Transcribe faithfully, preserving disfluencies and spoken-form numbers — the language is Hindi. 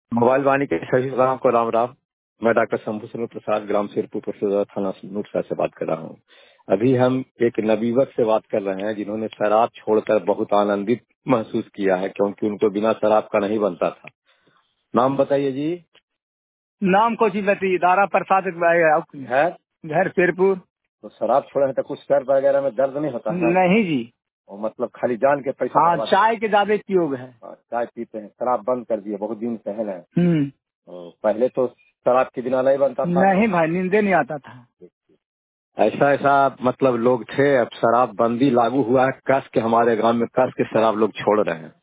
मोबाइल वाणी के सभी श्रोताओं को राम राम। मैं डॉक्टर शंभू शर्मा प्रसाद, ग्राम सिरपुर परिषद थाना नूरसा से बात कर रहा हूँ। अभी हम एक नवयुवक से बात कर रहे हैं जिन्होंने शराब छोड़कर बहुत आनंदित महसूस किया है, क्योंकि उनको बिना शराब का नहीं बनता था। नाम बताइए जी। नाम को जी बती दारा प्रसाद घर घर सिरपुर। तो शराब छोड़े हैं तो कुछ सर वगैरह में दर्द नहीं होता है? नहीं जी। और मतलब खाली जान के पैसा हाँ, बर्बाद चाय के ज्यादा उपयोग है। हाँ, चाय पीते हैं, शराब बंद कर दिए बहुत दिन से है ना। हम्म। और पहले तो शराब के बिना नहीं बनता था। नहीं भाई, नींदे नहीं आता था। ऐसा ऐसा मतलब लोग थे। अब शराब बंदी लागू हुआ है, कस के हमारे गांव में कस के शराब लोग छोड़ रहे हैं।